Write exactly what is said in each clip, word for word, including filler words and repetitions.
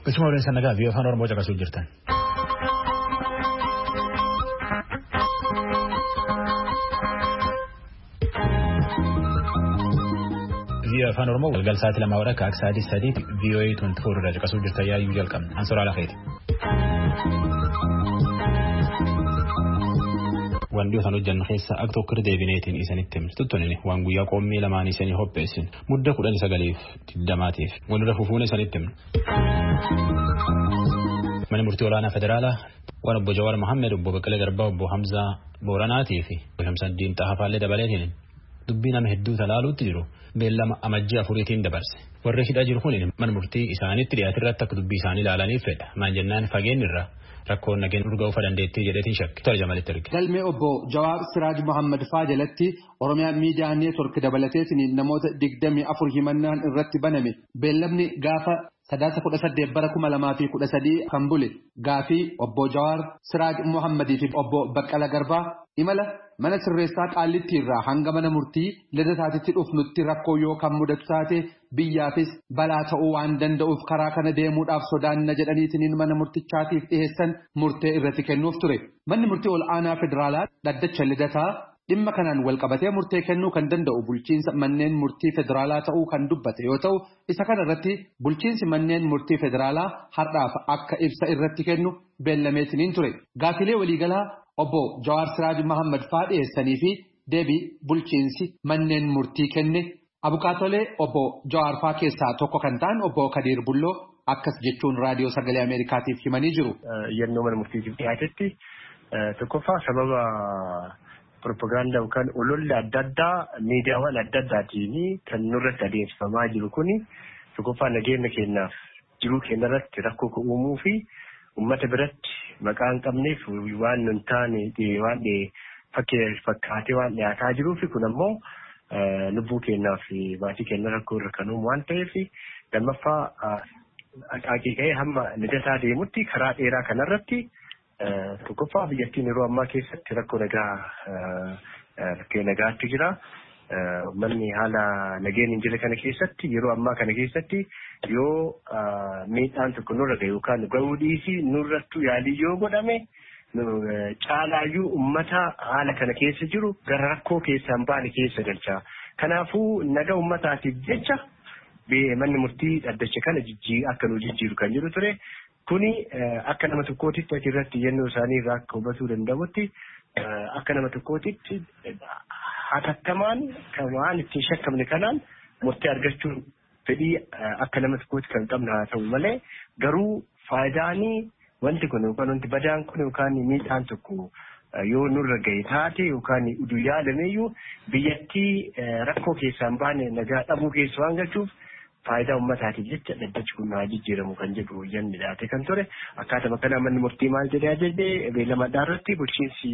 Isuma waliin sana gaaffii afaan Oromoo caqasuu jirtan. Biyya afaan Oromoo galgal sa'aatii lama warra akka sa'aatii sadiitti V O A twenty four irraa caqasuu jirtan yaayyuu jalqabna. Ansoraa lafeeti. Waan dhiyoo sana hojjannu keessa akka tokko deebineetiin isanitti himtu tonini waan guyyaa qoommii lamaan isanii hopheessin mudda kudhan sagaleef digdamaatiif walirra fufuun isanitti himnu. Mana murtii olaanaa federaalaa waan obbo Jawaar Mohammed, obbo Baqqalee Garbaa, obbo Hamzaa Booranaatii fi Shamsaddiin Xaafaallee dabaleetiin dubbii nama hedduu talaaluutti jiru beellama amajjii afuriitiin dabarse. Warri hidhaa jiru kun mana murtii isaaniitti dhiyaate irratti akka dubbii isaanii ilaalaniif fedha. Maan jennaan fageenyi irraa rakkoon nageenya urgaa ufa dandeettii jedheetiin shakke. Tole jamalitti erge. Galmee obbo Jawaar Siraaj Mohammed faa jalatti Oromiyaan miidiyaa neetwork dabalateetiin namoota digdamii afur himannaan irratti baname. Beellamni gaafa sadaasa kudha saddeet bara kuma lamaa fi kudha sadii kan bule gaafii obbo Jawaar Siraaj Mohammadii fi obbo Baqqala Garbaa imala mana sirreessaa Qaallittii irraa hanga mana murtii lidataatitti dhufnutti rakkoo yoo kan mudatu taate biyyaafis balaa ta'uu waan danda'uuf karaa kana deemuudhaaf sodaanna jedhaniitiin mana murtichaatiif dhiheessan murtee irratti kennuuf ture. Manni murtii ol aanaa federaalaa dhaddacha lidataa dhimma kanaan wal qabatee murtee kennuu kan danda'u bulchiinsa manneen murtii federaalaa ta'uu kan dubbate yoo ta'u isa kana irratti bulchiinsi manneen murtii federaalaa har'aaf akka ibsa irratti kennu beellameetiin ture. Gaafilee waliigalaa obbo Jawaar Siraaj Mohammed faa dhiyeessanii fi deebii bulchiinsi manneen murtii kenne abukaatolee obbo Jawaar faa keessaa tokko kan ta'an obbo Kadiir Bulloo akkas jechuun raadiyoo sagalee Ameerikaatiif himanii jiru. Yennoo mana murtiitiif dhiyaatetti tokkoffaa sababa propaganda yookaan ololli adda addaa miidiyaawwan adda addaatiin kan nurratti adeemsifamaa jiru kuni tokkoffaa nageenya keenyaaf jiruu keenya irratti rakkoo uumuu fi uummata biratti maqaa hin qabneef waan nun taane waan fakkaatee waan dhiyaataa jiruu fi kun ammoo lubbuu keenyaa fi maatii keenya rakkoo irra kan uumu waan ta'eef lammaffaa aqaaqii ka'ee hamma lidataa deemutti karaa dheeraa kanarratti tokkoffaa biyyattiin yeroo ammaa keessatti rakkoo nagaa rakkoo nagaatti jira. Manni haala nageenya jira kana keessatti yeroo ammaa kana keessatti yoo miidhaan tokko nurra gahe yookaan gahuu dhiisii nurrattu yaalii yoo godhame caalaayyuu ummata haala kana keessa jiru gara rakkoo keessaan baane keessa galcha. Kanaafuu nagaa ummataatiif jecha manni murtii dhaddacha kana jijjii akka nu jijjiiru kan jiru ture. Kuni akka nama tokkootitti achirratti yennoo isaanii irraa akka hubatuu danda'utti akka nama tokkootitti hatattamaan kan waan ittiin shakkamne kanaan murtee argachuun fedhii akka nama tokkootti kan qabna haa ta'u malee garuu faayidaanii wanti kun yookaan wanti badaan kun yookaan miidhaan tokko yoo nurra gahe taate yookaan uduu yaadameyyuu biyyattii rakkoo keessaan baane nagaa dhabuu keessa waan galchuuf faayidaa uummataatiif jecha dhaddachi kun haa jijjiiramu kan jedhu yanni dhaate kan ture akkaatuma kana manni murtii maal jedhee ajajee beellama irratti bulchiinsi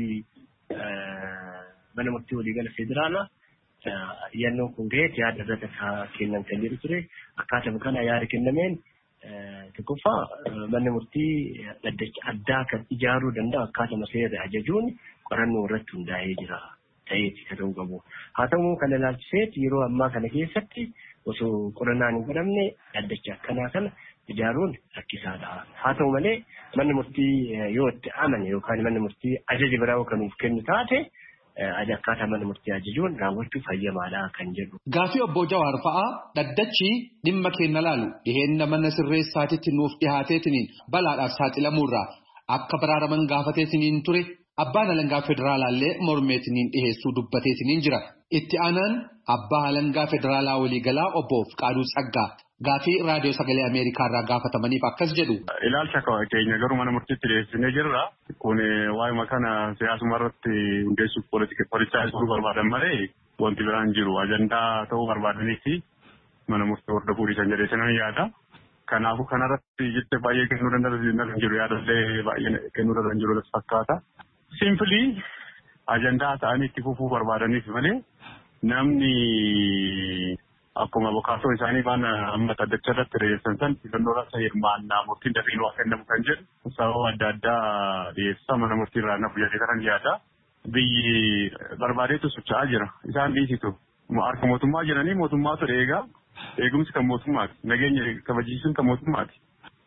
mana murtii waliigala federaalaa yannoon kun gahee yaada irratti kennan kan jedhu ture akkaatuma kana yaada kennameen tokkoffaa manni murtii dhaddacha addaa kan ijaaruu danda'u akkaatuma seera ajajuun qorannoo irratti hundaa'ee jira ta'eeti kan ta'uu qabu. Haa ta'u kana ilaalchiseet yeroo ammaa kana keessatti osoo qorannaan hin godhamne dhaddacha akkanaa kana ijaaruun rakkisaadha. Haa ta'u malee manni murtii yoo itti amane yookaan manni murtii ajaja biraa kan nuuf kennu taate akkaataa mana murtii ajajuun raawwachuuf hayyamaadha kan jedhu. Gaafii obbo Jawaar fa'aa dhaddachi dhimma keenya laalu dhiheenna mana sirreessaatitti nuuf dhihaateetiniin balaadhaaf saaxilamuurraa akka baraaraman gaafateetiniin ture abbaan alangaa federaalaallee mormeetiniin dhiheessuu dubbateetiniin jira. Itti aanaan abbaa alangaa federaalaa waliigalaa obbo Fiqaaduu Tsaggaa gaafii raadiyoo sagalee Ameerikaa irraa gaafatamaniif akkas jedhu. Ilaalcha keenya garuu mana murtiitti dhiyeessinee jirra. Kun waa'ee kana siyaasuma irratti hundeessuuf poolisaa isuu barbaadan malee wanti biraan jiru ajandaa ta'uu barbaadaniifi mana murtii hordofuu dhiisan jedhee sanan yaada. Kanaafuu kanarratti jettee baay'ee kennuu danda'an jiru yaadallee baay'ee kennuu danda'an jiru fakkaata. Simply ajandaa ta'anii itti fufuu barbaadaniif malee namni akkuma bokaasoo isaanii waan amma dhaddacha irratti dhiyeessan san filannoo irratti hirmaannaa murtiin dafiinuu akka kennamu kan jedhu sababa adda addaa dhiyeessaa mana murtii irraa nafu jedhee kanan yaada. Biyyi barbaadeetu socho'aa jira. Isaan dhiisitu harka mootummaa jiranii mootummaatu eegaa eegumsi kan mootummaati. Nageenya kabachiisuun kan mootummaati.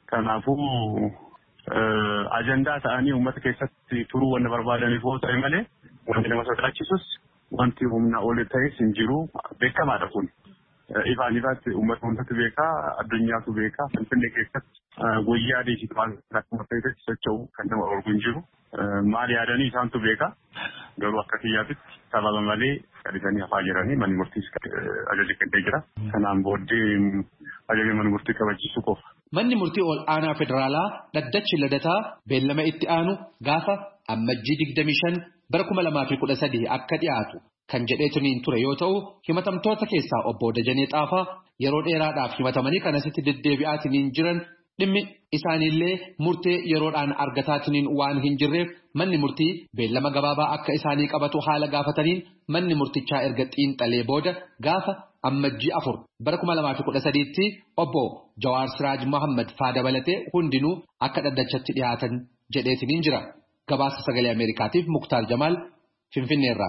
Kanaafuu ajandaa ta'anii uummata keessatti turuu wanna barbaadaniif yoo ta'e malee wanti nama sodaachisus wanti humna ol ta'es hin jiru beekamaadha kun. Ifaan ifaatti uummata hundatu beekaa addunyaatu beekaa Finfinnee keessatti guyyaa diijitaal akkuma ta'etti socho'u kan nama orgu hin jiru. Maal yaadanii isaantu beekaa garuu akka kiyyaatitti sababa malee kadhisanii hafaa jiranii manni murtiis ajaja kennee jira. Kanaan booddee ajaja mana murtii kabachiisuu qofa. Manni murtii ol aanaa federaalaa dhaddachi ladataa beellama itti aanu gaafa ammajjii digdamii shan bara kuma lamaa fi kudha sadii akka dhiyaatu kan jedheetiniin ture yoo ta'u himatamtoota keessaa obbo Dajanee Xaafaa yeroo dheeraadhaaf himatamanii kanasitti deddeebi'aatiniin jiran dhimmi isaaniillee murtee yeroodhaan argataatiniin waan hin jirreef manni murtii beellama gabaabaa akka isaanii qabatu haala gaafataniin manni murtichaa erga xiinxalee booda gaafa ammajjii afur bara kuma lamaa fi kudha sadiitti obbo Jawaar Siraaj Mohammad faa dabalatee hundinuu akka dhaddachatti dhiyaatan jedheetiniin jira. Gabaasa sagalee Ameerikaatiif Muktaar Jamaal Finfinneerraa.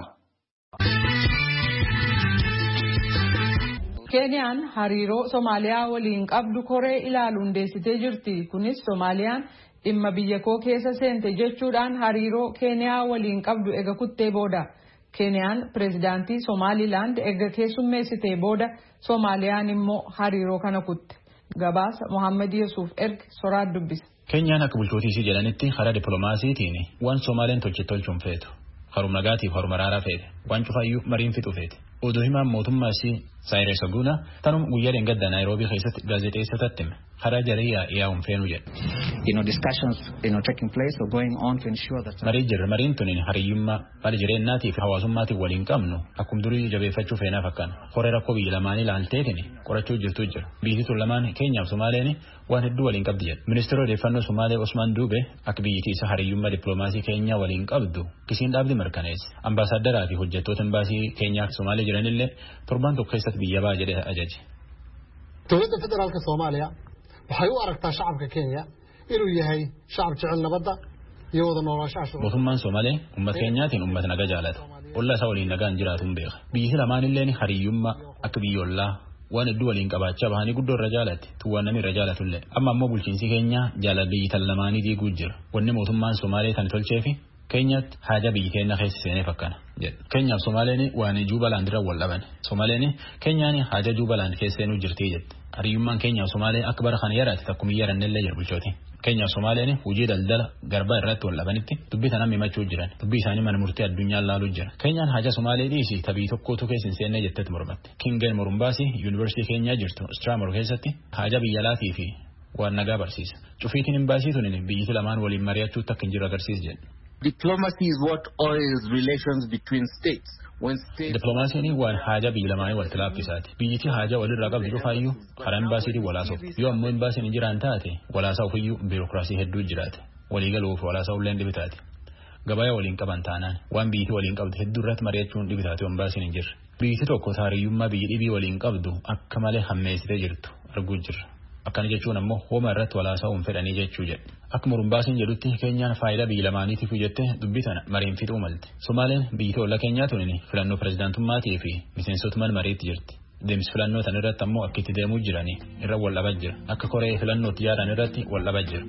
Keeniyaan hariiroo Somaaliyaa waliin qabdu koree ilaaluun hundeessitee jirti. Kunis Soomaaliyaan dhimma biyya koo keessa seente jechuudhaan hariiroo Keeniyaa waliin qabdu ega kuttee booda. Keeniyaan pireezidaantii Somaalilaand ega keessummeessitee booda Soomaaliyaan immoo hariiroo kana kutte. Gabaasa Mohaammed Yuusuf erga soraat dubbisa. Keeniyaan akka bulchootiisii jedhanitti karaa dippiloomaasiitiin waan Soomaaliyaan tolche tolchuun feetu. Haruma nagaatiif haruma raaraa feete. Waan cufaayyuu mariin fixu feete. Oduu himaan mootummaa isii Saayiree Saguuna tanum guyyaa dheengadda Naayiroobii keessatti gaazexeessotatti hime. Karaa jariyyaa yaa'uun feenuu jedha. You know, discussions, you know, taking place or going on to ensure that... Marii jirra mariin tuniin hariyyummaa bali jireenyaatii fi hawaasummaatiif waliin qabnu akkuma durii jabeeffachuu feenaaf akkaan horee rakkoo biyya lamaanii ilaalteetiin qorachuu jirtu jira. Biyyi tun lamaan Keenyaaf Somaaliyaa waan hedduu waliin qabdi jedha. Ministeera odeeffannoo Somaalee Osmaan Duube akka biyyittii isa hariyyummaa dippiloomaasii Keenyaa waliin qabdu kisiin dhaabdi mirkaneesse. Ambaasaaddaraa fi hojjettoota imbaasii Keenyaa fi Somaalee jiranillee torban tokko keessatti biyya baa jedhee ajaje. Dowladda Federaalka Soomaaliyaa waxay u aragtaa shacabka Kenya inuu yahay shacab jecel nabadda iyo wada noolaanshaha shucuub. Mootummaan Soomalee uummata Keenyaatiin uummata nagaa jaalata. Ollaa isaa waliin nagaan jiraatuun beeka. Biyyi lamaanillee hariyyummaa akka biyyoolaa waan hedduu waliin qabaachaa bahanii guddoo irra jaalatti tuwwaan namni irra jaalatullee. Amma ammoo bulchiinsi Keenyaa jaalala biyyi tan lamaanii diiguu jira. Wanni mootummaan Soomalee tan tolcheefi Keenyaatti haja biyyi keenya keessa seenee fakkana jedha. Keenyaaf Soomaaleen waan Juubalaand irra wal dhaban. Soomaaleen Keenyaan haja Juubalaand keessa seenuu jirti jedha. Hariyyummaan Keenyaaf Soomaalee akka bara kana yaraatti takkuma yarannellee jira bulchooti. Keenyaaf Soomaaleen hojii daldala garbaa irratti wal dhabanitti dubbii tanaan himachuu jiran. Dubbii isaanii mana murtii addunyaan laaluu jira. Keenyaan haja Soomaalee dhiisii tabii tokkootu keessa hin seennee jettetti mormatte. Kingen Morumbaasii Yuunivarsiitii Keenyaa jirtu Straamor keessatti haja biyya laatii fi waan nagaa barsiisa. Cufiitiin imbaasii tunin biyyi lamaan waliin mari'achuutti akka hin jiru agarsiisa jedha. Diplomacy is what oils relations between states. When states Diplomaasiin waan haja biyya lamaanii walitti laaffisaati. Biyyittii haja walirraa qabdu cufaayyuu karaa imbaasiitiin walaasoo. Yoo ammoo imbaasiin jiraan taate walaasaa ofiyyuu biirokiraasii hedduu jiraate. Waliigaluuf walaasaa ulleen dhibitaati. Gabaa waliin qaban taanaan waan biyyittii waliin qabdu hedduu irratti mari'achuun dhibitaati imbaasiin hin jirre. Biyyittii tokko hariyyummaa biyyi dhibii waliin qabdu akka malee hammeessitee jirtu arguu jirra. Akkana jechuun ammoo hooma irratti walaasa'uun fedhanii jechuu jedhe. Akka Morumbaasiin jedhutti Keenyaan faayidaa biyya lamaaniitiif jettee dubbii tana mariin fixuu malte. Somaaleen biyyi olla Keenyaa tunin filannoo pireezidaantummaatii fi miseensota mana mariitti jirti. Deemsi filannoo tan irratti ammoo akka itti deemuu jiranii irra wal dhabaa jira. Akka koree filannootti yaadan irratti wal dhabaa jira.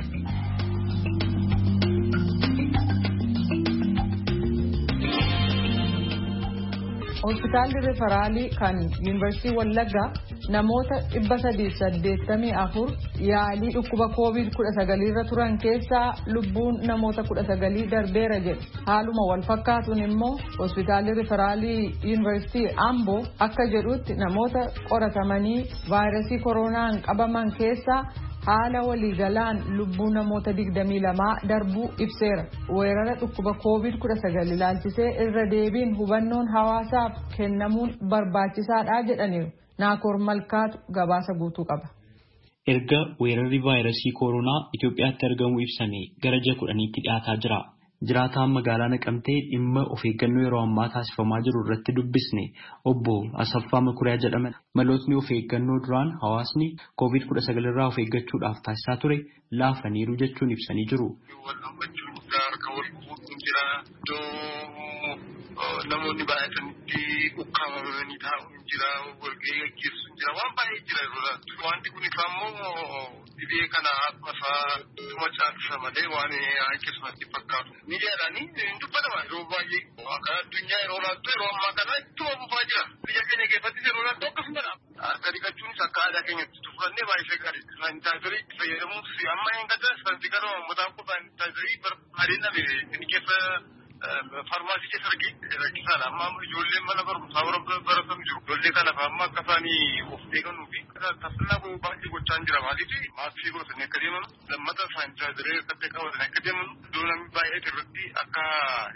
Hospitaalli Riferaalii kan Yuunivarsiitii Wallaggaa namoota dhibba sadii saddeettamii afur yaalii dhukkuba koovid kudha sagalii irra turan keessaa lubbuun namoota kudha sagalii darbeera jedhe. Haaluma wal fakkaatuun immoo Hospitaalli Riferaalii Yuunivarsiitii Amboo akka jedhutti namoota qoratamanii vaayirasii koronaan qabaman keessaa haala waliigalaan lubbuu namoota digdamii lamaa darbuu ibseera. Weerara dhukkuba koovid kudha sagal ilaalchisee irra deebiin hubannoon hawaasaaf kennamuun barbaachisaadha jedhaniiru. Naakoor Malkaatu gabaasa guutuu qaba. Erga weerarri vaayirasii koronaa Itoophiyaatti argamu ibsamee gara ji'a kudhaniitti dhiyaataa jira. Jiraataan magaalaa Naqamtee dhimma of eeggannoo yeroo ammaa taasifamaa jiru irratti dubbisne obbo Asaffaa Makuriyaa jedhaman. Malootni of eeggannoo duraan hawaasni koovid kudha sagal irraa of eeggachuudhaaf taasisaa ture laafaniiru jechuun ibsanii jiru. namoonni baay'atanitti ukkaamamanii taa'uun jira walgahii gaggeessuun jira waan baay'ee jira irratti wanti kun immoo dhibee kana akkaataa dhuma caalchisa malee waan hanqisumatti fakkaatu miidiyaadhaan hin dubbatama yeroo baay'ee akka addunyaa yeroo laattu yeroo ammaa kana ittuma bufaa jira biyya keenya keessatti yeroo laattu akkasumadha harka dhiqachuunis akka aadaa keenyatti tufannee baay'ee gaariidha saanitaayizarii itti fayyadamuuf amma hin gadda saantigaroo mataan kun saanitaayizarii barbaadee dhabe inni keessa farmaasii keessa argee rakkisaadha amma ijoolleen mana barumsaa baratan jiru ijoollee kanaaf amma akka isaanii of eegannuu fi taasisaa baay'ee gochaa jira maaliif maaskii godhatanii akka deeman lammata saanitaayizarii akkatti qabatanii akka deeman iddoo namni baay'ee irratti akka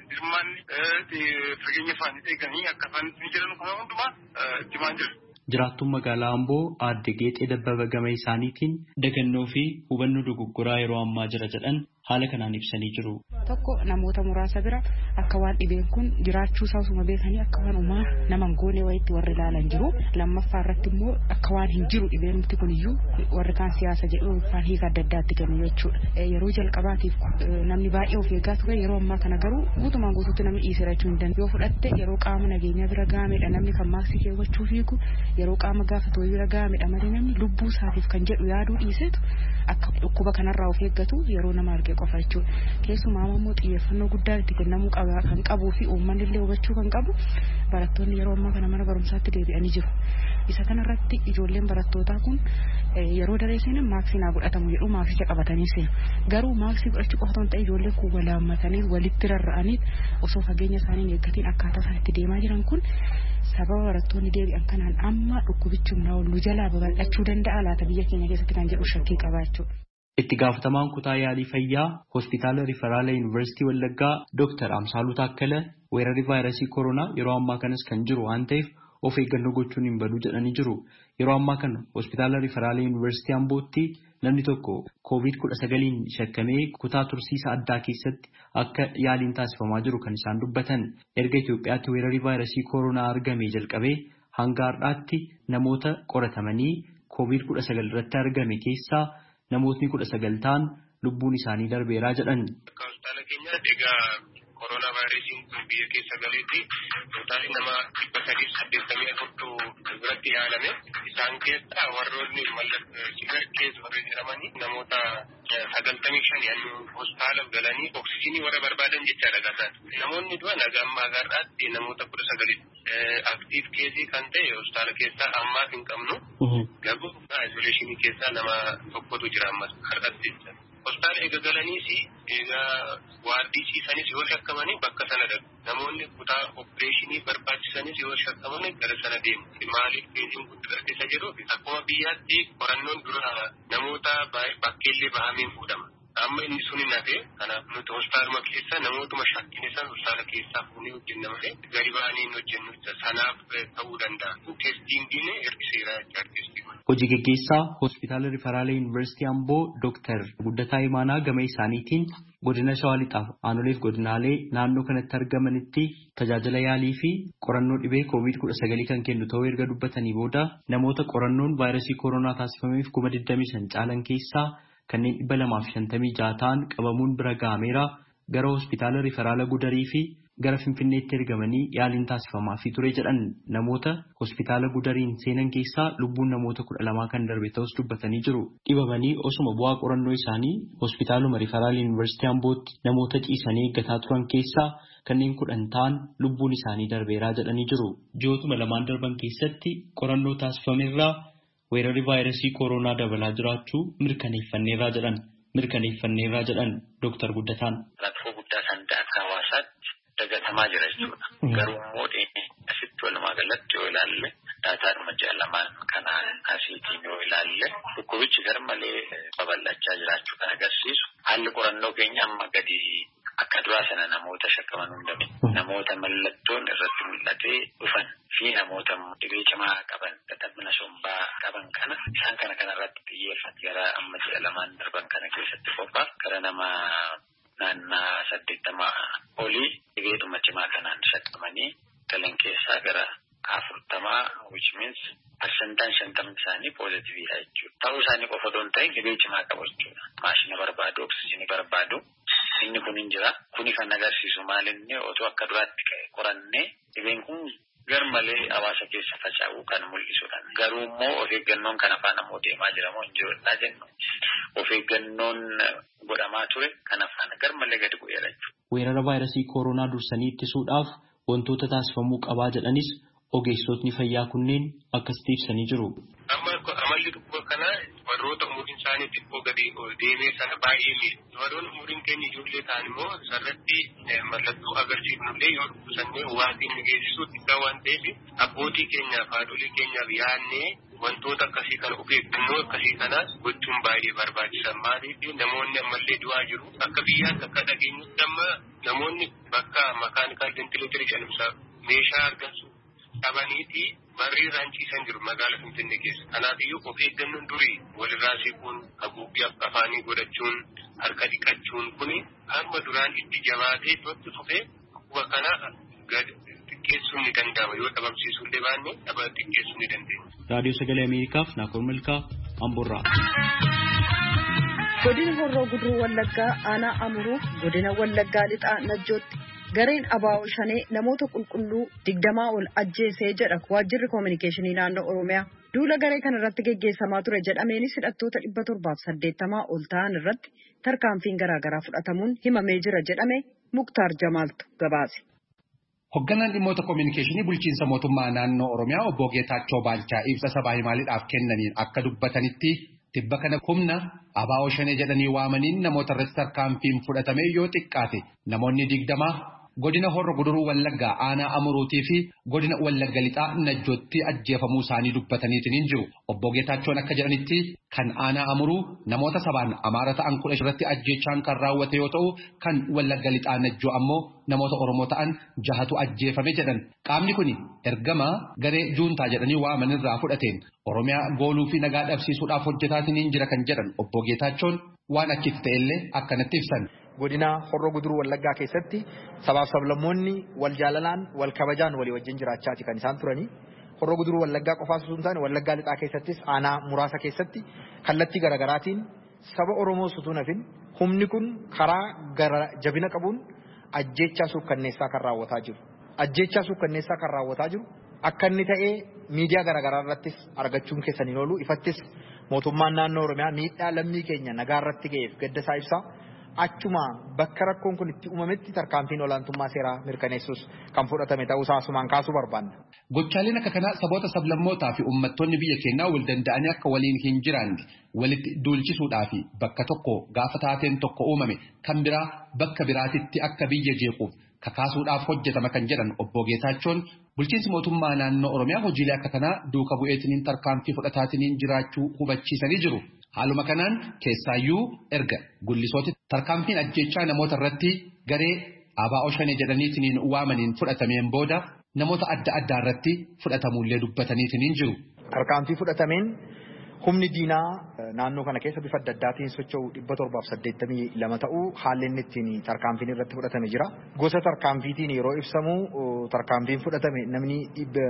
hirmaanni fageenya isaanii eeganii akka isaan ni jedhan kana hundumaa himaa jira. Jiraattuun magaalaa Amboo aadde Geexee Dabbaba gama isaaniitiin dagannoo fi hubannoo dogoggoraa yeroo ammaa jira jedhan haala kanaan ibsanii jiru. Tokko namoota muraasa bira akka waan dhibeen kun jiraachuu isaa osuma beekanii akka waan uumaa nama goone wayitti warri ilaalan jiru. Lammaffaa irratti immoo akka waan hin jiru dhibeen kun iyyuu warri kaan siyaasa jedhu yookaan hiika adda addaatti kennu jechuudha. Yeroo jalqabaatiif namni baay'ee of eeggaa ture yeroo ammaa kana garuu guutumaan guutuutti namni dhiisee jechuu hin danda'u. Yoo fudhatte yeroo qaama nageenyaa bira gahamedha namni kan maaskii keewwachuu fiigu yeroo qaama gaafatu bira gahamedha malee namni lubbuu isaatiif kan jedhu yaaduu dhiisetu akka dhukkuba kanarraa of eeggatu yeroo nama arge qofa jechuudha. Keessumaa immoo xiyyeeffannoo guddaa itti kennamuu qaba kan qabuu fi uummanni illee hubachuu kan qabu barattoonni yeroo ammaa kana mana barumsaatti deebi'anii jiru. Isa kanarratti ijoolleen barattootaa kun yeroo daree seenan maaksii naa godhatamu jedhu maaksicha qabatanii seenu. Garuu maaksii godhachuu qofa ta'e ijoolleen kun walaammatanii walitti rarra'anii osoo fageenya isaanii eeggatiin akkaataa isaan itti deemaa jiran kun sababa barattoonni deebi'an kanaan amma dhukkubichi humnaa ol jalaa babal'achuu danda'a laata biyya keenya keessatti kan jedhu shakkii qabaachuudha. Itti gaafatamaan kutaa yaalii fayyaa hospitaala Riferaala Yuunivarsiitii Wallaggaa Dooktar Amsaaluu Taakkala weerarri vaayirasii koronaa yeroo ammaa kanas kan jiru waan ta'eef of eeggannoo gochuun hin badu jedhanii jiru. Yeroo ammaa kana hospitaala Riferaala Yuunivarsiitii Ambootti namni tokko koovid kudha sagaliin shakkamee kutaa tursiisa addaa keessatti akka yaaliin taasifamaa jiru kan isaan dubbatan. Erga Itoophiyaatti weerarri vaayirasii koronaa argamee jalqabee hanga har'aatti namoota qoratamanii koovid kudha sagal irratti argame keessaa namootni kudha sagal ta'an lubbuun isaanii darbeeraa jedhan. Hospitaala keenyaatti egaa koronaa vaayirasiin kun biyya keessa galeetti totaalii nama dhibba sadii saddeettamii afurtu biratti yaalame. Isaan keessaa warroonni mallattoo keessa warri jedhamanii namoota sagaltamii shanii annu hospitaala galanii oksijiinii warra barbaadan jechaadha gaasaan. Namoonni du'an naga ammaa garraatti namoota kudha sagalii aktiif keesii kan ta'e hospitaala keessaa ammaaf hin qabnu. Garuu izoleeshinii keessaa nama tokkotu jira ammas har'atti. Hospitaala eega galaniis egaa waardii ciisanis yoo shakkamanii bakka sana dhagu. Namoonni kutaa opereeshinii barbaachisanis yoo shakkamanii gara sana deemu. Maaliif keessiin guddaa keessa jiru akkuma biyyaatti qorannoon dura namoota bakkeellee bahameen fuudhama. Amma inni sun hin hafe kanaaf nuti hospitaaluma keessa namootuma shakkine san hospitaala keessaa fuunee hojjenna malee gadi ba'anii hin hojjennu sanaaf ta'uu danda'a. Teestiingiin hir'iseera jechuudha. Hojii gaggeessaa hospitaala Riferaala Yuunivarsiitii Amboo Dooktar Guddataa Imaanaa gama isaaniitiin godina Shawaa Lixaaf aanoleef godinaalee naannoo kanatti argamanitti tajaajila yaalii fi qorannoo dhibee koovid kudha sagalii kan kennu ta'uu erga dubbatanii booda namoota qorannoon vaayirasii koronaa taasifameef kuma digdamii shan caalan keessaa kanneen dhibba lamaaf shantamii jaha ta'an qabamuun bira gahameera gara hospitaala Riferaala Gudarii fi gara Finfinneetti ergamanii yaaliin taasifamaa fi ture jedhan. Namoota hospitaala Gudariin seenan keessaa lubbuun namoota kudha lamaa kan darbe ta'us dubbatanii jiru. Dhibamanii osuma bu'aa qorannoo isaanii hospitaaluma Riferaala Yuunivarsiitii Ambootti namoota ciisanii eeggataa turan keessaa kanneen kudhan ta'an lubbuun isaanii darbeeraa jedhanii jiru. Ji'ootuma lamaan darban keessatti qorannoo taasifamerraa weerarri vaayirasii koronaa dabalaa jiraachuu mirkaneeffanneerraa jedhan. Mirkaneeffanneerraa jedhan Dooktar Guddataan. Rakkoo guddaa sandaa akka hawaasaatti dagatamaa jira jechuudha. Garuu immoo asitti walumaa galatti yoo ilaalle daataadhuma ji'a lamaan kanaan asiitiin yoo ilaalle dhukkubichi garmalee babal'achaa jiraachuu kan agarsiisu. Haalli qorannoo keenya amma gadi akka duraa sana namoota shakkaman hundame namoota mallattoon irratti mul'atee dhufan fi namoota dhibee cimaa qaban dadhabina sombaa qaban kana isaan kana kanarratti xiyyeeffate gara amma ji'a lamaan darban kana keessatti qofaa gara nama naannaa saddeettama olii dhibeedhuma cimaa kanaan shakkamanii galan keessaa gara afurtamaa which means parsantaan shantamni isaanii poozitiiviidha jechuudha. Ta'uu isaanii qofa osoo hin ta'in dhibee cimaa qabu jechuudha. Maashina barbaadu, oksijiinii barbaadu. Inni kun hin jira. Kuni kan agarsiisu maalinni otoo akka duraatti ka'e qorannee dhibeen kun garmalee hawaasa keessa faca'uu kan mul'isudha. Garuu immoo of eeggannoon kan afaan ammoo deemaa jira moo hin jirudha jennu. Of eeggannoon godhamaa ture kan afaan garmalee gadi bu'eera jechuudha. Weerara vaayirasii kooroonaa dursanii ittisuudhaaf wantoota taasifamuu qabaa jedhanis ogeessotni fayyaa kunneen akkasitti ibsanii jiru. Amma amalli dhukkuba kanaa warroota umuriin isaanii xiqqoo gadi deemee sana baay'ee miidha. Warroonni umuriin keenya ijoollee ta'an immoo sarratti mallattoo agarsiifnullee yoo dhukkubsannee waan inni geessisu xiqqaa waan ta'eef abbootii keenyaaf haadholii keenyaaf yaadnee wantoota akkasii kana of eeggannoo akkasii kanaas gochuun baay'ee barbaachisan. Maaliif namoonni ammallee du'aa jiru. Akka biyyaatti akka dhageenyutti amma namoonni bakka makaanikaal ventileetarii jedhamsa meeshaa argansu qabaniiti barrii raanchiisan jiru magaalaa Finfinnee keessa. Kanaafiyyuu of eeggannoon durii walirraa siquun haguuggii afaanii godhachuun harka dhiqachuun kuni harma duraan itti jabaatee itti fufee dhukkuba kana xiqqeessuun ni danda'ama yoo dhabamsiisuullee baanne dhaba xiqqeessuu ni dandeenya. Raadiyoo Sagalee Ameerikaaf Naakoor Milkaa Amboorraa. Godina Horroo Guduruu Wallaggaa aanaa Amuruu godina Wallaggaa lixaa Najjootti gareen abaa'oo shanee namoota qulqulluu digdamaa ol ajjeesee jedha waajjirri koominikeeshinii naannoo Oromiyaa. Duula garee kana irratti geggeessamaa ture jedhameenis hidhattoota dhibba torbaaf saddeettamaa ol ta'an irratti tarkaanfiin garaagaraa fudhatamuun himamee jira jedhame Muktaar Jamaaltu gabaase. Hoogganaan dhimmoota koominikeeshinii bulchiinsa mootummaa naannoo Oromiyaa obbo Geetaachoo Baalchaa ibsa sabaa himaaliidhaaf kennaniin akka dubbatanitti tibba kana humna abaa'oo shanee jedhanii waamaniin namoota irratti tarkaanfiin fudhatame yoo xiqqaate namoonni digdamaa godina Horroo Guduruu Wallaggaa aanaa Amuruutii fi godina Wallagga lixaa Najjootti ajjeefamuu isaanii dubbataniitiin jiru. Obbo Geetaachoon akka jedhanitti kan aanaa Amuruu namoota sabaan Amaara ta'an kudha irratti ajjeechaan kan raawwate yoo ta'u kan Wallagga lixaa Najjoo ammoo namoota Oromoo ta'an jahatu ajjeefame jedhan. Qaamni kun ergama garee juuntaa jedhanii waamanirraa fudhateen Oromiyaa gooluu fi nagaa dhabsiisuudhaaf hojjetaatiin jira kan jedhan Obbo Geetaachoon waan achitti ta'ellee akkanatti ibsan. Godina Horroo Guduruu Wallaggaa keessatti sabaaf sablammoonni wal jaalalaan wal kabajaan walii wajjin jiraachaati kan isaan turanii. Horroo Guduruu Wallaggaa qofaas osoo hin taane Wallaggaa lixaa keessattis aanaa muraasa keessatti kallattii garaagaraatiin saba Oromoo sutuu nafin humni kun karaa gara jabina qabuun ajjeechaa suukkanneessaa kan raawwataa jiru. Ajjeechaa suukkanneessaa kan raawwataa jiru akka inni ta'ee miidiyaa garaagaraa irrattis argachuun keessaniin oolu ifattis mootummaan naannoo Oromiyaa miidhaa lammii keenya nagaa irratti ga'eef gadda isaa ibsaa. Achuma bakka rakkoon kun itti uumametti tarkaanfiin olaantummaa seeraa mirkaneessuus kan fudhatame ta'uusaa asumaan kaasuu barbaanna. Gochaaleen akka kanaa saboota sablammootaa fi uummattoonni biyya keenyaa wal danda'anii akka waliin hin jiraanne walitti duulchisuudhaa fi bakka tokko gaafa taateen tokko uumame kan biraa bakka biraatitti akka biyya jeequuf kakaasuudhaaf hojjetama kan jedhan Obbo Geetaachoon bulchiinsi mootummaa naannoo Oromiyaa hojiilee akka kanaa duuka bu'eetiniin tarkaanfii fudhataatiniin jiraachuu hubachiisanii jiru. Haaluma kanaan keessaayyuu erga gullisooti tarkaanfiin ajjechaa namoota irratti garee abaa'oo shanee jedhaniitiin waamaniin fudhatameen booda namoota adda addaa irratti fudhatamuullee dubbataniitiin jiru. Tarkaanfii fudhatameen humni diinaa naannoo kana keessa bifa adda addaatiin socho'u dhibba torbaaf saddeettamii lama ta'uu haalli inni ittiin tarkaanfiin irratti fudhatame jira. Gosa tarkaanfiitiin yeroo ibsamu tarkaanfiin fudhatame namni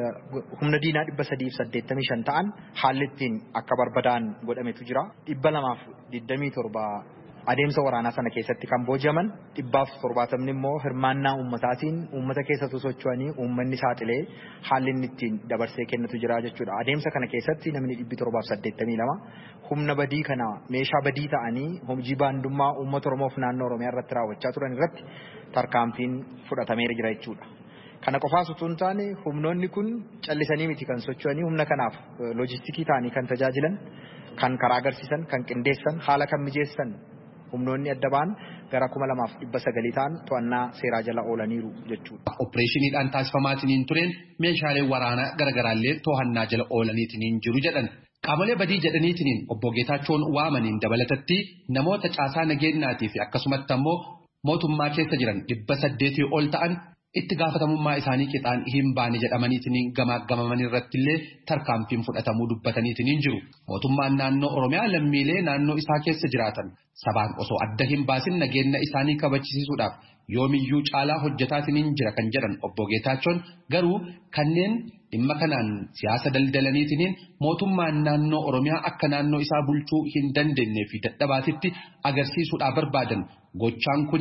humna diinaa dhibba sadiif saddeettamii shan ta'an haalli ittiin akka barbadaan godhametu jira. Dhibba lamaaf digdamii torba adeemsa waraanaa sana keessatti kan booji'aman dhibbaaf torbaatamni immoo hirmaannaa uummataatiin uummata keessatti socho'anii uummanni saaxilee haalli inni ittiin dabarsee kennatu jira jechuudha. Adeemsa kana keessatti namni dhibbi torbaaf saddeettamii lama humna badii kana meeshaa badii ta'anii hojii baandummaa uummata Oromoof naannoo Oromiyaa irratti raawwachaa turan irratti tarkaanfiin fudhatameera jira jechuudha. Kana qofaas utuu hin taane humnoonni kun callisanii miti kan socho'anii humna kanaaf loojistikii ta'anii kan tajaajilan kan karaa agarsiisan kan qindeessan haala kan mijeessan humnoonni adda ba'an gara kuma lamaaf dhibba sagalii ta'an to'annaa seeraa jala oolaniiru jechuudha. Opereeshiniidhaan taasifamaatiin tureen meeshaalee waraanaa garaagaraallee to'annaa jala oolaniitiin jiru jedhan. Qaamolee badii jedhaniitiin Obbo Geetaachoon waamaniin dabalatatti namoota caasaa nageenyaatii fi akkasumatti ammoo mootummaa keessa jiran dhibba saddeetii ol ta'an itti gaafatamummaa isaanii qixaan hin baane jedhamaniitiin gamaagamaman irrattillee tarkaanfiin fudhatamuu dubbataniitiin jiru. Mootummaan naannoo Oromiyaa lammiilee naannoo isaa keessa jiraatan sabaan osoo adda hin baasin nageenya isaanii kabachisiisuudhaaf yoomiyyuu caalaa hojjetaatiin jira kan jedhan Obbo Geetaachoon garuu kanneen dhimma kanaan siyaasa daldalaniitiin mootummaan naannoo Oromiyaa akka naannoo isaa bulchuu hin dandeenyee fi dadhabaatitti agarsiisuudhaaf barbaadan gochaan kuni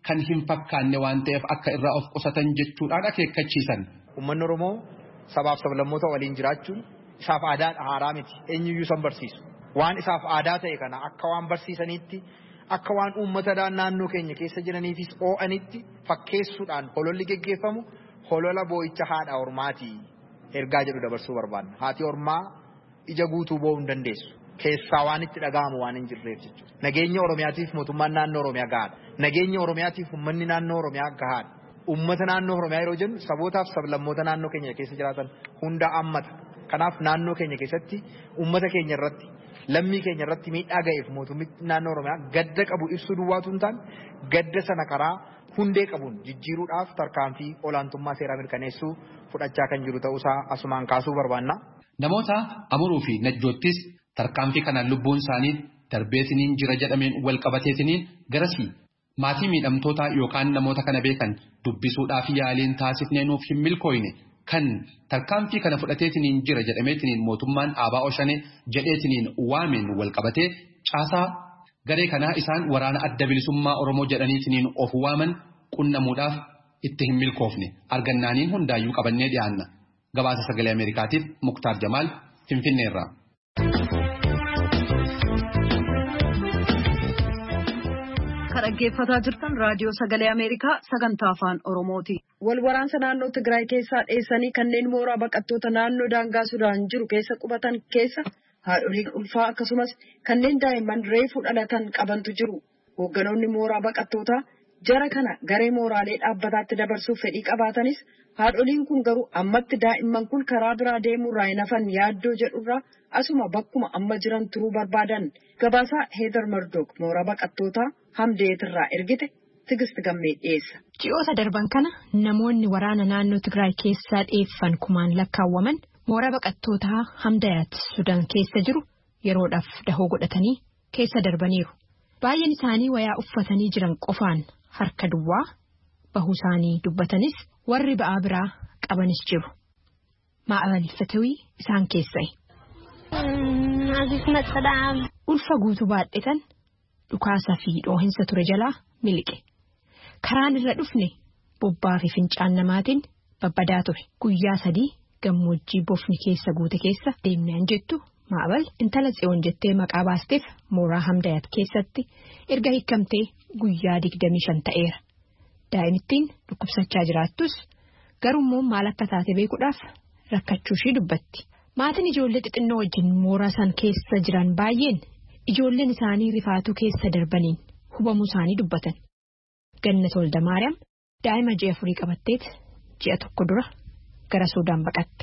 kan hin fakkaanne waan ta'eef akka irraa of qusatan jechuudhaan akeekkachiisan. Uummanni Oromoo sabaaf sablammoota waliin jiraachuun isaaf aadaa haaraa miti. Eenyuyyuu san barsiisu. Waan isaaf aadaa ta'e kana akka waan barsiisaniitti akka waan uummata naannoo keenya keessa jiraniifis oo'anitti fakkeessuudhaan hololli geggeeffamu holola boo'icha haadha ormaati. Ergaa jedhu dabarsuu barbaanna. Haati ormaa ija guutuu boo'uu hin dandeessu. Keessaa waan itti dhaga'amu waan hin jirreef jechuudha. Nageenya Oromiyaatiif mootummaan naannoo Oromiyaa gahaadha. Nageenya Oromiyaatiif uummanni naannoo Oromiyaa gahaadha. Uummata naannoo Oromiyaa yeroo jennu sabootaaf sablammoota naannoo keenya keessa jiraatan hunda hammata. Kanaaf naannoo keenya keessatti uummata keenya irratti lammii keenya irratti miidhaa ga'eef mootummaan naannoo Oromiyaa gadda qabu ibsuu duwwaatu hin taane gadda sana karaa hundee qabuun jijjiiruudhaaf tarkaanfii olaantummaa seeraa mirkaneessuu fudhachaa kan jiru ta'uusaa asumaan kaasuu barbaanna. Namoota Amuruu fi Najjoottis tarkaanfii kanaan lubbuun isaanii darbeetiniin jira jedhameen wal qabateetiniin garasii maatii miidhamtoota yookaan namoota kana beekan dubbisuudhaaf yaaliin taasifnee nuuf hin milkooyne kan tarkaanfii kana fudhateetiniin jira jedhameetiniin mootummaan Abaa Oshanee jedheetiniin waameen wal qabatee caasaa garee kanaa isaan waraana adda bilisummaa Oromoo jedhaniitiniin of waaman qunnamuudhaaf itti hin milkoofne argannaaniin hundaayyuu qabannee dhiyaanna. Gabaasa Sagalee Ameerikaatiif Muktaar Jamaal Finfinneerraa. Dhaggeeffataa jirtan raadiyoo Sagalee Ameerikaa sagantaa afaan Oromooti. Wal waraansa naannoo Tigraay keessaa dheessanii kanneen mooraa baqattoota naannoo daangaa Sudaan jiru keessa qubatan keessa haadholiin ulfaa akkasumas kanneen daa'imman reefuu dhalatan qabantu jiru. Hoogganoonni mooraa baqattootaa jara kana garee mooraalee dhaabbataatti dabarsuuf fedhii qabaatanis haadholiin kun garuu ammatti daa'imman kun karaa biraa deemuurraa hin hafan yaaddoo jedhurraa asuma bakkuma amma jiran turuu barbaadan. Gabaasaa Heedar Mardook mooraa baqattootaa Hamdeetirraa ergite Tigist Gammee dhiyeessa. Ji'oota darban kana namoonni waraana naannoo Tigraay keessaa dheeffan kumaan lakkaawwaman mooraa baqattootaa Hamdayaat Sudaan keessa jiru yeroodhaaf dahoo godhatanii keessa darbaniiru. Baay'een isaanii wayaa uffatanii jiran qofaan harka duwwaa bahuu isaanii dubbatanis warri ba'aa biraa qabanis jiru. Maa'abal Fatawii isaan keessaa. Ulfa guutuu baadhetan dhukaasaa fi dhoohinsa ture jalaa miliqe. Karaan irra dhufne bobbaa fi fincaan namaatiin babbadaa ture. Guyyaa sadii gammoojjii bofni keessa guute keessa deemnaan jettu Maa'abal intala Tsiyoon jettee maqaa baasteef mooraa Hamdayaat keessatti erga hiikamtee guyyaa digdamii shan ta'eera. Daa'imittiin dhukkubsachaa jiraattus garuu maal akka taate beekuudhaaf rakkachuu ishee dubbatti. Maatiin ijoollee xixinnoo wajjin mooraa san keessa jiran baay'een ijoolleen isaanii rifaatuu keessa darbaniin hubamuu isaanii dubbatan. Gannat Walda Maariyaam daa'ima ji'a afurii qabatteet ji'a tokko dura gara Suudaan baqatte.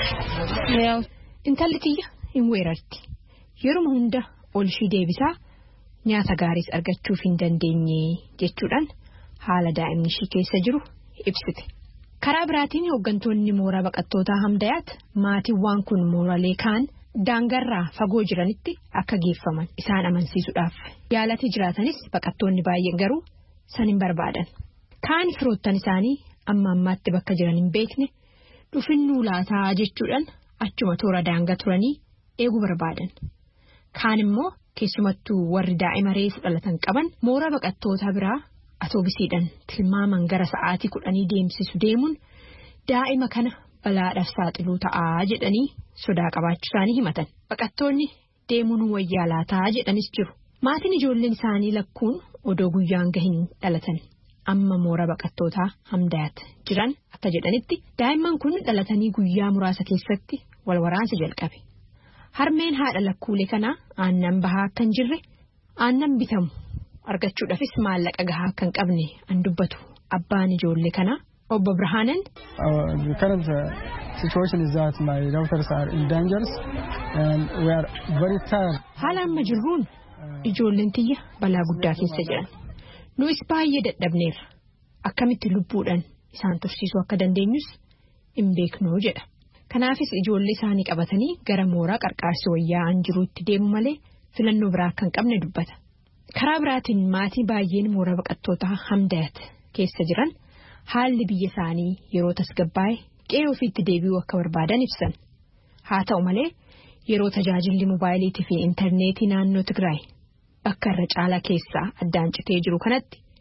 Intalli tiyya hin weerarti. Yeroo hunda ol ishii deebisaa nyaata gaariis argachuuf hin dandeenye jechuudhaan haala daa'imni ishii keessa jiru ibsite. Karaa biraatiin hooggantoonni mooraa baqattootaa Hamdayaat maatiiwwan kun mooraalee kaan daangarraa fagoo jiranitti akka geeffaman isaan amansiisuudhaaf yaalatti jiraatanis baqattoonni baay'een garuu san hin barbaadan. Kaan firoottan isaanii amma ammaatti bakka jiran hin beekne dhufinnuu laataa jechuudhaan achuma toora daangaa turanii eeguu barbaadan. Kaan immoo keessumattuu warri daa'ima reefu dhalatan qaban mooraa baqattootaa biraa atoobisiidhaan tilmaaman gara sa'aatii kudhanii deemsisu deemuun daa'ima kana balaadhaaf saaxiluu ta'aa jedhanii sodaa qabaachuu isaanii himatan. Baqattoonni deemuun wayyaa laataa jedhanis jiru. Maatiin ijoolleen isaanii lakkuun odoo guyyaan gahin dhalatan amma mooraa baqattootaa Hamdayaat jiran akka jedhanitti daa'imman kun dhalatanii guyyaa muraasa keessatti wal waraansa jalqabe. Harmeen haadha lakkuulee kanaa aannan bahaa akka hin jirre aannan bitamu argachuudhaafis maallaqa gahaa akka hin qabne an dubbatu abbaan ijoollee kanaa obbo Birhaanan. The current uh, situation is that my daughters are in danger and we are very tired. Haala amma jirruun ijoolleen tiyya balaa guddaa keessa jiran. Nuus baay'ee dadhabneerra. Akkamitti lubbuudhaan isaan tursiisuu akka dandeenyus hin beeknuu jedha. Kanaafis ijoollee isaanii qabatanii gara mooraa qarqaarsi wayyaa'an jiruutti deemu malee filannoo biraa akka hin qabne dubbata. Karaa biraatiin maatii baay'een mooraa baqattootaa Hamdayaat keessa jiran haalli biyya isaanii yeroo tasgabbaa'e qe'ee ofiitti deebi'uu akka barbaadan ibsan. Haa ta'u malee yeroo tajaajilli moobaayiliitii fi intarneetii naannoo Tigraay bakka irra caalaa keessaa addaan citee jiru kanatti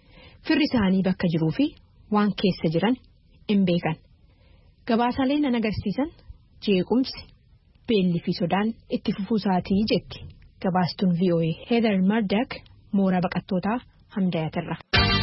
firri isaanii bakka jiruu fi waan keessa jiran hin beekan. Gabaasaaleen nan agarsiisan jeequmsi beelli fi sodaan itti fufuu isaatii jetti gabaastuun V O A Heather Murdock mooraa baqattootaa Hamdayatirra.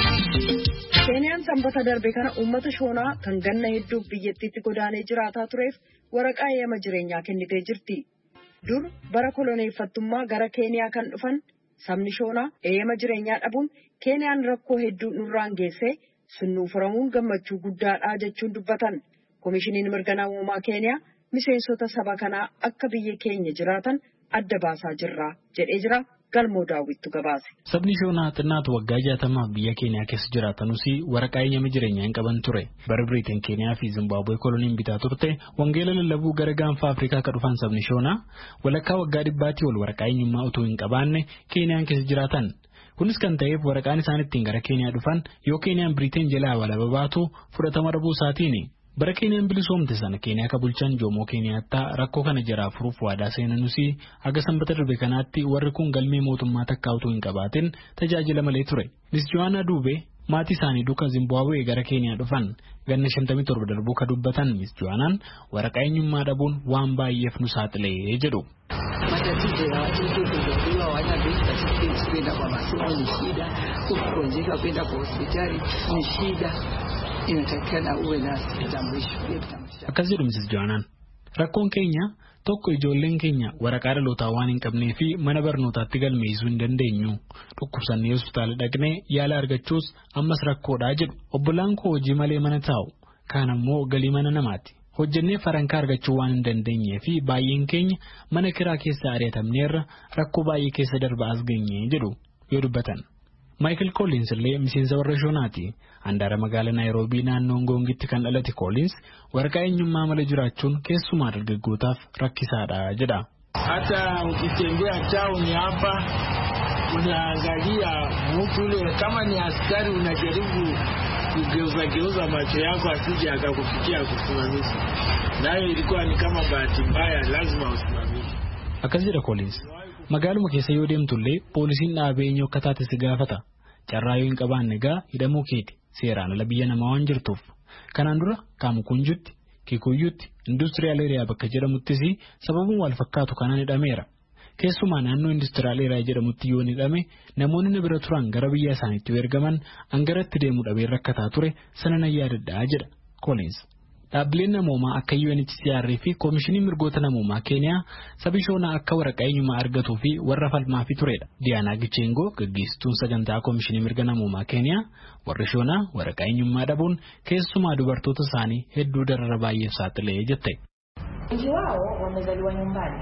Keeniyaan sanbata darbe kana uummata shoonaa kan ganna hedduuf biyyattiitti godaanee jiraataa tureef waraqaa eeyyama jireenyaa kennitee jirti. Dur bara koloneeffattummaa gara Keeniyaa kan dhufan sabni shoonaa eeyyama jireenyaa dhabuun Keeniyaan rakkoo hedduu nurraan geessee sunnuu furamuun gammachuu guddaadhaa jechuun dubbatan. Komishiniin mirga namoomaa Keeniyaa miseensota saba kanaa akka biyya keenya jiraatan adda baasaa jirra jedhee jira. Galmoo daawwittu gabaase. Sabni shoonaa xinnaatu waggaa jaatamaaf biyya Keeniyaa keessa jiraatanus waraqaa eeyyama jireenyaa hin qaban ture. Bara Biriteen Keeniyaa fi Zimbaabuwee koloniin bitaa turte wangeela lallabuu gara gaanfa Afrikaa akka dhufan sabni shoonaa walakkaa waggaa dhibbaatii ol waraqaa eenyummaa utuu hin qabaanne Keeniyaan keessa jiraatan. Kunis kan ta'eef waraqaan isaan ittiin gara Keeniyaa dhufan yoo Keeniyaan Biriteen jalaa walaba baatu fudhatama dhabuu isaatiini. Bara Keeniyaan bilisoomte sana Keeniyaa ka bulchan Joomoo Keeniyaattaa rakkoo kana jaraa furuuf waadaa seenanus haga sanbata darbe kanaatti warri kun galmee mootummaa takkaa utuu hin qabaatin tajaajila malee ture. Miss Joanna Duubee maatii isaanii duuka Zimbaabuwee gara Keeniyaa dhufan ganna shantamii torba darbuu ka dubbatan Miss Joannaan waraqaa eenyummaa dhabuun waan baay'eef nu saaxilee jedhu. Matatizo ya watoto kuzaliwa hawana certificate kwenda kwa masomo ni shida, kukonjeka kwenda kwa hospitali ni shida. Inatakikana uwe na kitambulisho. Akkas jedhu Missis Joannaan. Rakkoon keenya tokko ijoolleen keenya waraqaa dhalootaa waan hin qabnee fi mana barnootaatti galmeessuu hin dandeenyu. Dhukkubsannee hospitaala dhaqnee yaala argachuus ammas rakkoodhaa jedhu. Obbolaan koo hojii malee mana taa'u. Kaan ammoo galii mana namaati. Hojjennee farankaa argachuu waan hin dandeenyee fi baay'een keenya mana kiraa keessa ari'atamneerra rakkoo baay'ee keessa darbaa as geenye jedhu yoo dubbatan. Michael Collins illee miseensa warra shoonaati. Handaara magaalaa Naayiroobii naannoo Ngoongitti kan dhalate Collins waraqaa eenyummaa malee jiraachuun keessumaa dargaggootaaf rakkisaadha jedha. Hata ukitembea town hapa unaangalia mtu yule kama ni askari unajaribu kugeuza geuza macho yako asije akakufikia kusimamisha. Nayo ilikuwa ni kama bahati mbaya, lazima usimamishe. Akkas jedha Collins. Magaaluma keessa yoo deemtullee poolisiin dhaabee eenyu akka taate si gaafata. Carraa yoo hin qabaanne gaa hidhamuu keeti seeraan ala biyya namaa waan jirtuuf. Kanaan dura Kaamukunjutti, Kikuyyutti, Industiriyaal Eeriyaa bakka jedhamuttis sababuun wal fakkaatu kanaan hidhameera. Keessumaa naannoo Industiriyaal Eeriyaa jedhamutti yoo hidhame namoonni na bira turan gara biyya isaaniitti yoo ergaman hangaratti deemuu dhabee rakkataa ture sana nan yaadadhaa jedha Collins. Dhaabbileen namoomaa akka U N H C R fi Koomishiniin mirgoota namoomaa Keeniyaa sabi shoonaa akka waraqaa eenyummaa argatuu fi warra falmaa fi turedha. Diyaanaa Gicheengoo gaggeessituun sagantaa Koomishinii mirga namoomaa Keeniyaa warri shoonaa waraqaa eenyummaa dhabuun keessumaa dubartoota isaanii hedduu darara baay'eef saaxilee jette. Wengi wao wamezaliwa nyumbani,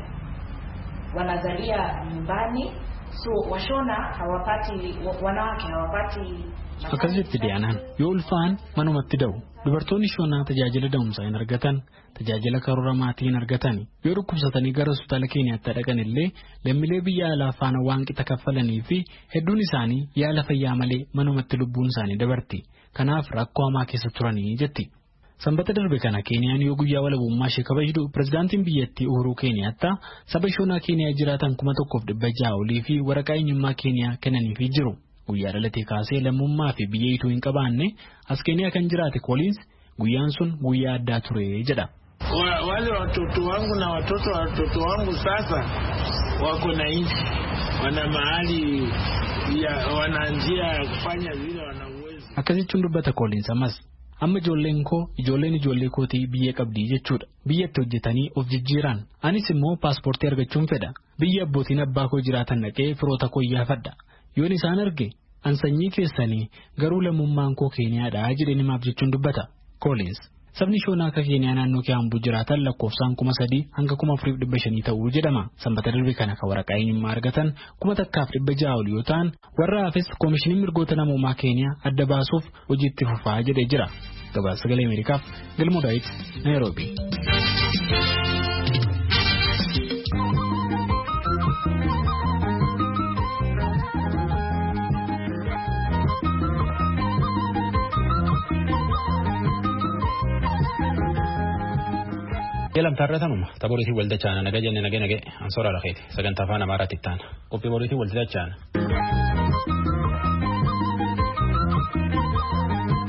wanazalia nyumbani, so washona hawapati, wanawake hawapati. Akkasitti Diyaanaan yoo ulfaan manumatti da'u dubartoonni shoonaa tajaajila da'umsaa hin argatan tajaajila karoora maatii hin argatan yoo dhukkubsatanii gara hospitaala Keeniyaatti dhaqan illee lammiilee biyya alaa faana waan qixa kaffalanii fi hedduun isaanii yaala fayyaa malee manumatti lubbuun isaanii dabarti. Kanaaf rakkoo hamaa keessa turanii jetti. Sanbata darbe kana Keeniyaan yoo guyyaa walabummaa ishee kabajdu pirezidaantiin biyyattii Uhuru Keeniyaattaa saba shoonaa Keeniyaa jiraatan kuma tokkoof dhibba ja'a olii fi waraqaa eenyummaa Keeniyaa kennaniifii jiru. Guyyaa dhalatee kaasee lammummaa fi biyya ituu hin qabaanne as Keeniyaa kan jiraate Collins guyyaan sun guyyaa addaa ture jedha. Wale watoto wangu na watoto wa watoto wangu sasa wako na nchi, wana mahali ya wana njia ya kufanya vile wana uwezo. Akkasitti dubbata Collins ammas amma ijoolleen koo ijoolleen ijoollee kootii biyya qabdii jechuudha. Biyyatti hojjetanii of jijjiiran. Anis immoo paaspoortii argachuun fedha. Biyya abbootiin abbaa koo jiraatan dhaqee firoota koo iyyaafadha. Yoon isaan arge an sanyii keessanii garuu lammummaan koo Keeniyaadha jedhee himaaf jechuun dubbata Collins. Sabni shoonaa akka Keeniyaa naannoo Kiyaambuu jiraatan lakkoofsaan kuma sadii hanga kuma afuriif dhibba shanii ta'uu jedhama. Sanbata darbe kana kan waraqaa eenyummaa argatan kuma takkaaf dhibba ja'a ol yoo ta'an warra hafes Koomishiniin mirgoota namoomaa Keeniyaa adda baasuuf hojiitti fufaa jedhee jira. Gabaasa Sagalee Ameerikaaf Galmoo Daawit Naayiroobii. Yelam tarratanuma taboriitii waldachaana naga jenne nage nage ansoora rakeeti sagantaa afaan amaaraatti ittaana qophii boriitii waldachaana.